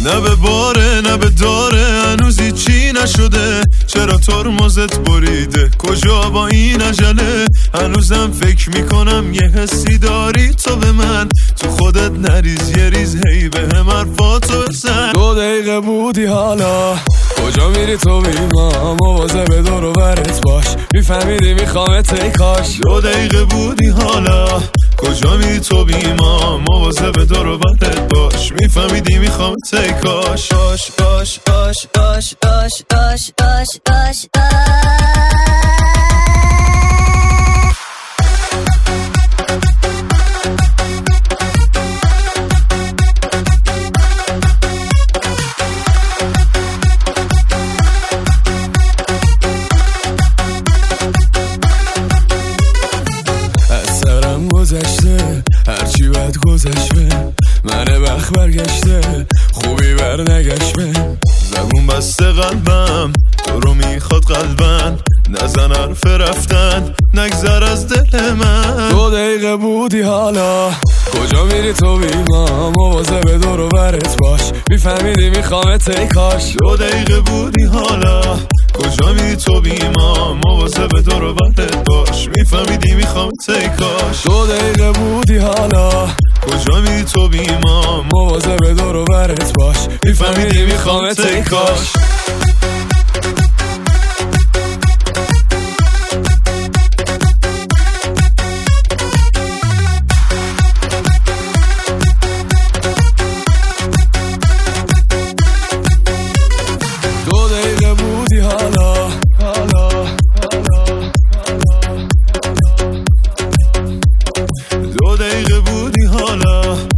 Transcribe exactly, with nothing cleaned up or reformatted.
نه به باره نه به داره هنوز چی نشده، چرا ترمزت بریده کجا با این عجله؟ هنوزم فکر میکنم یه حسی داری تو به من، تو خودت نریز یه ریز هی به هم حرفاتو بزن. دو دقیقه بودی حالا کجا میری تو بیما، مواظب دور و برت باش میفهمیدی میخوامت ای کاش. دو دقیقه بودی حالا کجا میری تو بیما، مواظب دور و برت باش میفهمیدی میخوامت ای کاش. باش باش باش باش باش باش باش باش گذشته هرچی بد گذشته، من بخت برگشته خوبی بر نگشته. زبون بسته قلبم تو رو میخواد قلبن، نزن حرف رفتن نگذر از دل من. دو دقیقه بودی حالا کجا میری تو بیما، مواظب دور و برت باش میفهمیدی میخوامت ای کاش. دو دقیقه بودی حالا کجا میری تو بیما، مواظب دور و برت باش میفهمیدی میخوامت ای کاش. دو دقیقه بودی حالا کجا میری تو بیما، مواظب دور و برت باش میفهمیدی میخوامت ای کاش. دو دقیقه بودی حالا حالا دو دقیقه بودی حالا